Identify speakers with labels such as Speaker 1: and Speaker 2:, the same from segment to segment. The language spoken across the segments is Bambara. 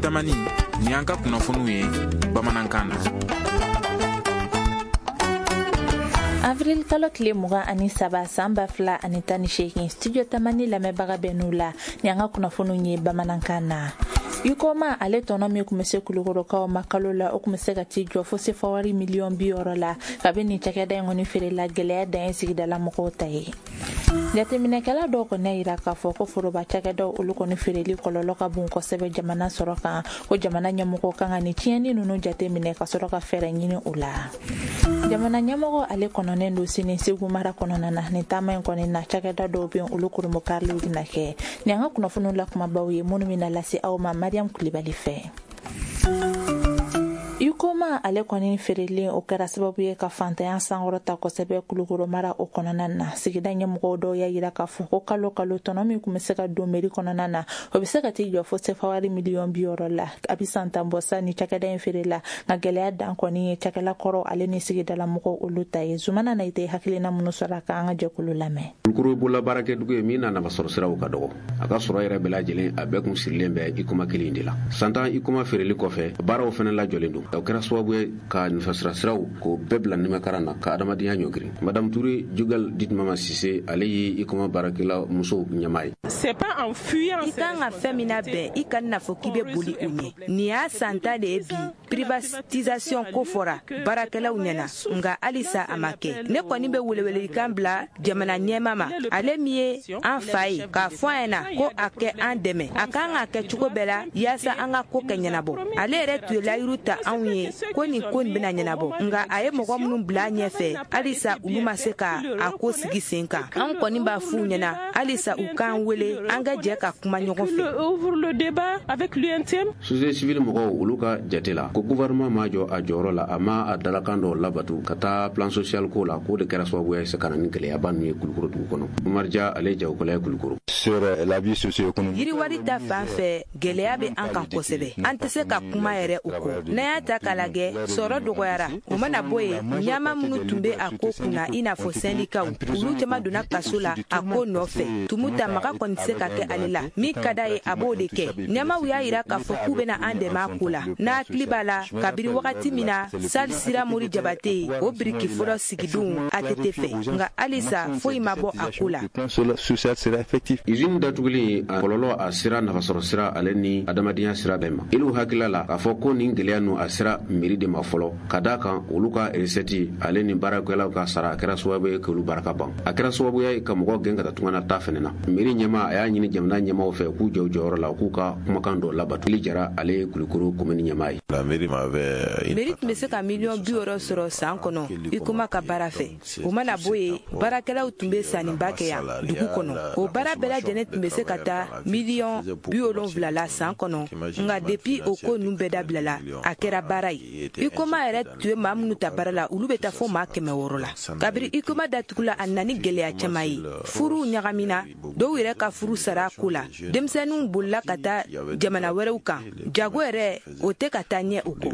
Speaker 1: tamani ni an ka kunnafoniw ye bamanankan na.
Speaker 2: Avril kalo tile 27 san 2018 studio tamani lamɛnbaga bɛn'u la ni an ka kunnafoniw ye bamanankan na. Yukoma ale tɔnɔ min kun bɛ se Kulukorokaw ma kalo la o kun bɛ se ka t'i jɔ fo sefawari miliyɔn 60 la kabini nin cakɛda in kɔni feerela gɛlɛya dan ye sigidala mɔgɔw ta ye. Jateminɛkɛla dɔw kɔni yira k'a fɔ ko foroba cakɛdaw olu kɔni feereli kɔlɔlɔ ka bon kosɛbɛ jamana sɔrɔ kan ko jamana ɲɛmɔgɔ kan ka ni tiɲɛni ninnu jateminɛ ka sɔrɔ ka fɛɛrɛ ɲini o la. Jamana ɲɛmɔgɔ ale kɔnɔnen don Sini Segu mara kɔnɔna na ni taama in kɔni na cakɛda dɔw bɛ olu kurumukariw bɛna kɛ ni an ka kunnafoniw la kumabaw ye minnu bɛna lase aw ma Mariam Kulibali fɛ. Yukoma ale kɔni feerelen o kɛra sababu ye ka fantanya sankɔrɔta kosɛbɛ Kulukoro mara o kɔnɔna na sigida ɲɛmɔgɔw dɔw y'a yira k'a fɔ ko kalo tɔnɔ min kun bɛ se ka don meri kɔnɔna na o bɛ se ka t'i jɔ fo sefawari miliyɔn 60 la a bɛ san tan bɔ sa ni cakɛda in feerela nka gɛlɛya dan kɔni ye cakɛla kɔrɔ ale ni sigidala mɔgɔw olu ta ye Zumana Nayite hakilina minnu sɔrɔ a kan an ka jɛkulu lamɛn.
Speaker 3: Kulukoro bolola baarakɛdugu ye min na nafa sɔrɔ siraw ka dɔgɔ a ka sɔrɔ yɛrɛ bɛɛ lajɛlen a bɛɛ kun sirilen bɛ Ikoma kelen de la santan Ikoma feereli kɔfɛ baaraw fana lajɔlen don o kɛra sababu ye ka nafasira siraw ko bɛɛ bila nimakaran na ka adamadenya ɲɔgiri Madame Touré Jugal Ditmama Sise ale ye Ikoma baarakɛla muso ɲɛmaa ye.
Speaker 4: C'est pas en fuyant
Speaker 5: i kan ka fɛn min na bɛn i ka nafɔ k'i bɛ boli u ɲɛ nin y'a santa de ye bi privatisation ko fɔra baarakɛlaw ɲɛna nka halisa a ma kɛ ne kɔni bɛ welewelekan bila jamana ɲɛma ma ale min ye an fa ye k'a fɔ an ɲɛna ko a kɛ an dɛmɛ a kan ka kɛ cogo bɛɛ la yaasa an ka ko kɛ ɲɛnabɔ ale yɛrɛ tun ye layiru ta anw ye ko nin ko nin bɛna ɲɛnabɔ nka a ye mɔgɔ minnu bila ɲɛfɛ halisa olu ma se ka a ko sigi sen kan an kɔni b'a f'u ɲɛna halisa u k'an wele an ka jɛ ka kuma ɲɔgɔn fɛ.
Speaker 4: Ouvre le débat avec l'UNTM.
Speaker 3: Société civile mɔgɔw olu ka jate la ko gouvernement ma jɔ a jɔyɔrɔ la a ma a dalakan dɔw labatu ka taa plan social ko la k'o de kɛra sababu ye se ka na ni gɛlɛyaba ninnu ye Kulukoro dugu kɔnɔ. Umarja ale jagokɛla ye Kulukoro.
Speaker 6: Sur la vie socio-économique.
Speaker 5: Yiriwari ta fan fɛ gɛlɛya bɛ an kan kosɛbɛ an tɛ se ka kuma yɛrɛ o kɔ n'a y'a ta k'a lajɛ sɔrɔ dɔgɔyara o mana bɔ yen ɲama minnu tun bɛ a ko kunna i n'a fɔ syndikaw olu caman donna kaso la a ko nɔfɛ tumu ta maga kɔni tɛ se ka kɛ ale la min ka d'a ye a b'o de kɛ ɲamaw y'a yira k'a fɔ k'u bɛna an dɛmɛ a ko la n'a hakili b'a la kabiri wagati min na Sali Sira Mori Jabate o biriki fɔlɔ sigidenw ATT fɛ nka halisa foyi ma bɔ a ko la.
Speaker 3: Usine datuguli a kɔlɔlɔ a sira nafasɔrɔ sira ale ni adamadenya sira bɛɛ ma ilu hakila la k'a fɔ ko nin gɛlɛya nu a sira miiri de ma fɔlɔ ka daa kan olu ka recette ale ni baarakɛlaw ka sara a kɛra sababu ye k'olu baraka ban a kɛra sababu ye ka mɔgɔ gɛn ka taa tunga na ta fɛnɛ na miiri ɲɛma a y'a ɲini jamana ɲɛmaw fɛ k'u jɔ jɔyɔrɔ la k'u ka kumakan dɔ labatu ili jara ale ye Kulukoro komini ɲɛma ye.
Speaker 5: Mairie tun bɛ se ka miliyɔn 60 sɔrɔ san kɔnɔ Ikoma ka baara fɛ o mana bɔ yen baarakɛlaw tun bɛ sanniba kɛ yan dugu kɔnɔ o baara bɛɛ lajɛlen tun bɛ se ka taa miliyɔn 70 la san kɔnɔ nka depuis o ko ninnu bɛɛ dabilala a kɛra baara ye Ikoma yɛrɛ tun ye maa minnu ta baara la olu bɛ taa fo maa 600 la kabiri Ikoma datugula a nana ni gɛlɛya caman ye furu ɲagamina dɔw yɛrɛ ka furu sara ko la denmisɛnninw bolila ka taa jamana wɛrɛw kan jago yɛrɛ o tɛ ka taa ɲɛ o ko.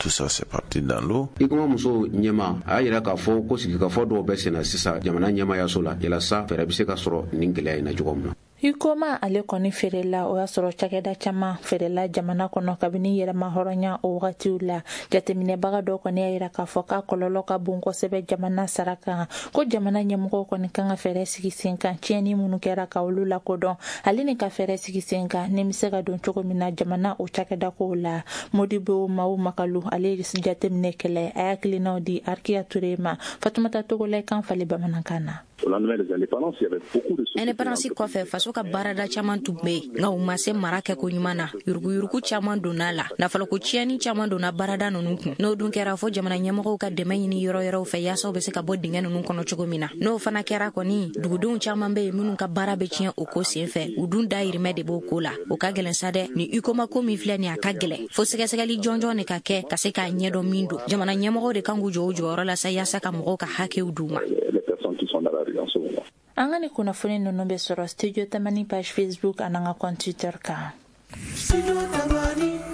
Speaker 3: Ikoma muso ɲɛma a y'a yira k'a fɔ ko sigikafɔ dɔw bɛ senna sisan jamana ɲɛmayaso la yalasa fɛɛrɛ bɛ se ka sɔrɔ nin gɛlɛya in na cogo min na.
Speaker 2: Ikoma ale kɔni feerela o y'a sɔrɔ cakɛda caman feerela jamana kɔnɔ kabini yɛrɛma hɔrɔnya o wagatiw la jateminɛbaga dɔw kɔni y'a yira k'a fɔ k'a kɔlɔlɔ ka bon kosɛbɛ jamana sara kan ko jamana ɲɛmɔgɔw kɔni kan ka fɛɛrɛ sigi sen kan tiɲɛni minnu kɛra ka olu lakodɔn ale ni ka fɛɛrɛ sigi sen kan ni bɛ se ka don cogo min na jamana o cakɛda kow la Modibo Mawu Makalu ale jateminɛkɛla a hakilinaw di Arkiya Ture ma Fatumata Togola kan fali bamanankan na.
Speaker 7: Indépendance kɔfɛ faso ka baarada caman tun bɛ yen nka u ma se mara kɛ ko ɲuman na yuruguyurugu caman donna la nafoloko tiɲɛni caman donna baarada ninnu kun n'o dun kɛra fo jamana ɲɛmɔgɔw ka dɛmɛ ɲini yɔrɔ yɔrɔw fɛ yaasa u bɛ se ka bɔ dingɛ ninnu kɔnɔ cogo min na n'o fana kɛra kɔni dugudenw caman bɛ yen minnu ka baara bɛ tiɲɛ o ko senfɛ u dun dayirimɛ de b'o ko la o ka gɛlɛn sa dɛ ni Ikoma ko min filɛ nin a ka gɛlɛn fo sɛgɛsɛgɛli jɔnjɔn de ka kɛ ka se k'a ɲɛdɔn min don jamana ɲɛmɔgɔw de kan k'u jɔ o jɔyɔrɔ la sa yaasa ka mɔgɔw ka hakɛw d'u ma.
Speaker 2: An ka ni kunnafoni ninnu bɛ sɔrɔ studio tamani page Facebook ani an ka compte Twitter kan.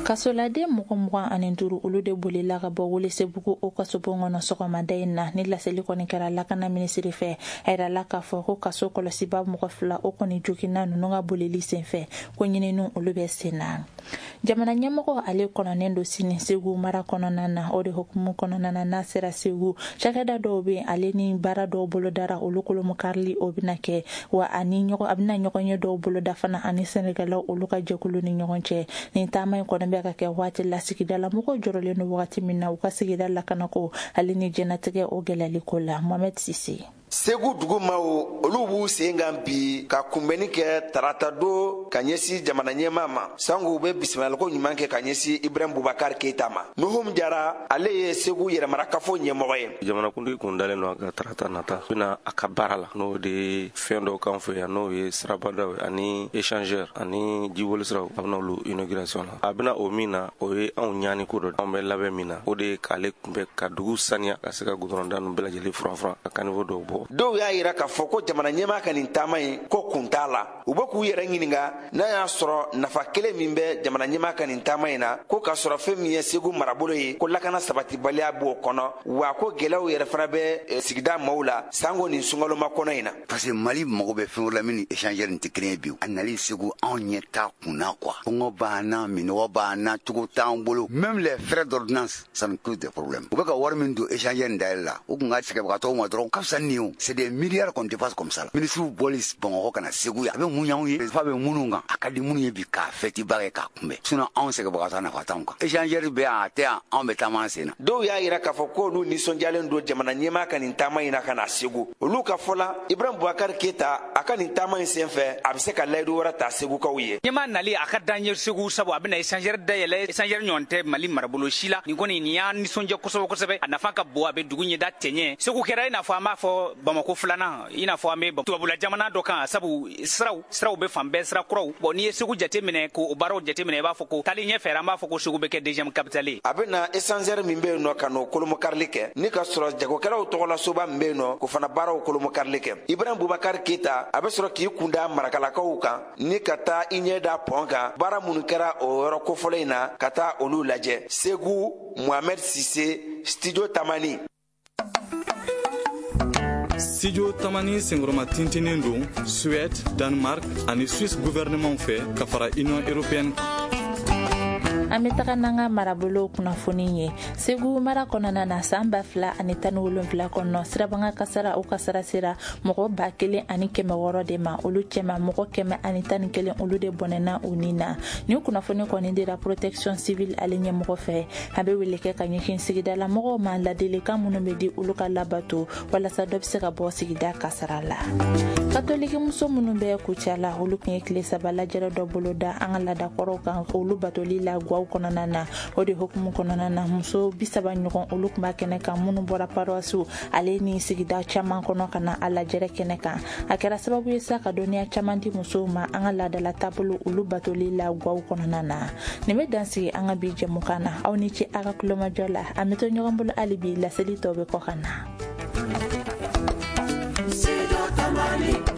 Speaker 2: kasolade mɔgɔ ani duru olu de bolila ka bɔ Welesebugu o kaso bongono sɔgɔmada in na ni laseli kɔni kɛra lakana minisiri fɛ a yira la k'a fɔ ko kaso kɔlɔsiba mɔgɔ 2 o kɔni jogina ninnu ka bolili senfɛ ko ɲininu olu bɛ sen na. Jamana ɲɛmɔgɔ ale kɔnɔnen do sini Segu mara kɔnɔna na o de hukumu kɔnɔna na n'a sera Segu cakɛda dɔw bɛ ale ni baara dɔw bolodara olu kolomo karili o bɛna kɛ wa a bɛna ɲɔgɔn ye dɔw boloda fana ani sɛnɛkɛlaw olu ka jɛkulu ni ɲɔgɔn cɛ ni taama in kɔni bɛ ka kɛ waati la sigidala mɔgɔw jɔrɔlen do wagati min na u ka sigida lakanako ale ni jɛnatigɛ o gɛlɛyali ko la Mohamed Sise.
Speaker 8: Segu dugumaw olu b'u sen kan bi ka kunbɛnni kɛ tarata do ka ɲɛsi jamana ɲɛmaa ma sango bɛ bisimilaliko ɲuman kɛ ka ɲɛsi Ibrahim Boubacar Keita ma. Nuhum Jara ale ye Segu yɛrɛmarakafo ɲɛmɔgɔ ye.
Speaker 9: Jamanakuntigi kun dalen no a ka tarata nata bɛna a ka baara la n'o de fɛn dɔw kan fɛ yan n'o ye sirabadaw ani échangeur ani jibolisiraw a bɛna olu inauguration la a bɛna o min na o ye anw ɲani ko dɔ anw bɛ labɛn min na o de ye k'ale kunbɛ ka dugu saniya ka se ka goudron nu bɛɛ lajɛlen furan ka niveau dɔw bɔ. Dɔw
Speaker 8: y'a yira k'a fɔ ko jamana ɲɛmaa ka nin taama in ko kun t'a la u bɛ k'u yɛrɛ ɲininka n'a y'a sɔrɔ nafa kelen min bɛ jamana ɲɛmaa ka nin taama in na ko k'a sɔrɔ fɛn min ye Segu marabolo ye ko lakana sabatibaliya b'o kɔnɔ wa ko gɛlɛyaw yɛrɛ fana bɛ sigida maaw la sango nin sungaloma kɔnɔ in na.
Speaker 10: Parce que Mali mago bɛ fɛn wɛrɛ la min ni échangeur nin tɛ kelen ye bi a nali Segu anw ɲɛ t'a kunna quoi kɔngɔ b'an na minɔgɔ b'an na cogo t'an bolo même les frais d'ordonnance ça nous cause des problèmes u bɛ ka wari min don échangeur nin dayɛlɛ la u kun ka sɛgɛbagatɔw ma dɔrɔn ka fisa ni o c'est des milliards qu'on dépasse comme ça. Ministre Bolis Bamakɔ kana Segu a bɛ mun y'anw ye fa bɛ minnu kan a ka di minnu ye bi k'a fɛtiba kɛ k'a kunbɛn sinon anw sɛgɛbagatɔ nafa t'anw kan échangeur bɛ yan a tɛ yan anw bɛ taama sen na.
Speaker 8: Dɔw y'a yira k'a fɔ k'olu nisɔndiyalen don jamana ɲɛmaa ka nin taama in na ka na Segu olu ka fɔ la Ibrahim Boubacar Keita a ka nin taama in senfɛ a bɛ se ka layidu wɛrɛ ta Segukaw ye.
Speaker 11: Ɲɛmaa nali a ka d'an ye Segu sabu a bɛna échangeur dayɛlɛ échangeur ɲɔgɔn tɛ Mali marabolo si la nin kɔni nin y'an nisɔndiya kosɛbɛ kosɛbɛ a nafa ka bon a bɛ dugu ɲɛda tɛɲɛ Segu kɛra i n'a fɔ an b'a fɔ Bamako filanan i n'a fɔ an bɛ tubabula jamana dɔ kan sabu siraw bɛ fan bɛɛ sira kuraw bon n'i ye Segu jateminɛ ko o baaraw jateminɛ i b'a fɔ ko taali ɲɛfɛ an b'a fɔ ko Segu bɛ kɛ deuxième capitale ye.
Speaker 8: A bɛna échangeur min bɛ yen nɔ ka n'o kolomo karili kɛ ni ka sɔrɔ jagokɛlaw tɔgɔla soba min bɛ yen nɔ k'o fana baaraw kolomo karili kɛ Ibrahim Boubacar Keita a bɛ sɔrɔ k'i kunda marakalakaw kan ni ka taa i ɲɛ da pɔn kan baara minnu kɛra o yɔrɔ kofɔlɔ in na ka taa olu lajɛ. Segu Mohamed Sise Studio Tamani.
Speaker 12: Studio Tamani sengoroma tintinin don Suède, Danemark ani Suisse gouvernement fɛ ka fara Union européenne.
Speaker 2: An bɛ taga n'an ka marabolo kunnafoni ye Segu mara kɔnɔna na san 2017 kɔnɔ sirabanga kasara o kasara sera mɔgɔ 1,600 de ma olu cɛma mɔgɔ 111 olu de bɔnɛna u ni na ni kunnafoni kɔni dira protection civile ale ɲɛmɔgɔ fɛ a bɛ wele kɛ ka ɲɛsin sigidala mɔgɔw ma ladilikan minnu bɛ di olu ka labato walasa dɔ bɛ se ka bɔ sigida kasara la. Katoliki muso minnu bɛ Kucala olu tun ye tile 3 lajɛrɛ dɔ bolo da an ka ladakɔrɔw kan olu batoli la gwaw kɔnɔna na o de hukumu kɔnɔna na muso 30 ɲɔgɔn olu tun b'a kɛnɛ kan minnu bɔra paroisiw ale ni sigida caman kɔnɔ ka na a lajɛrɛ kɛnɛ kan a kɛra sababu ye sa ka dɔnniya caman di musow ma an ka laadala taabolo olu batoli la gwaw kɔnɔna na nin bɛ dansigi an ka bi jɛmukan na aw ni ce a ka kulomajɔ la a bɛ to ɲɔgɔn bolo hali bi laseli tɔw bɛ kɔ ka na.